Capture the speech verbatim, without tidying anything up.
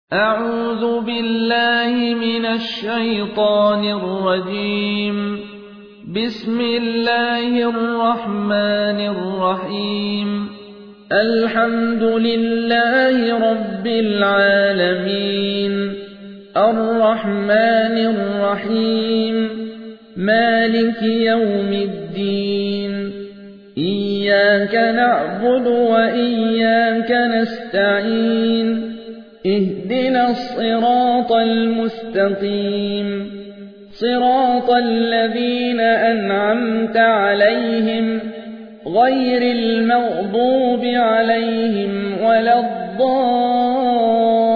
أعوذ بالله من الشيطان الرجيم. بسم الله الرحمن الرحيم. الحمد لله رب العالمين، الرحمن الرحيم، مالك يوم الدين. إياك نعبد وإياك نستعين، اهدنا الصراط المستقيم، صراط الذين أنعمت عليهم غير المغضوب عليهم ولا الضالين.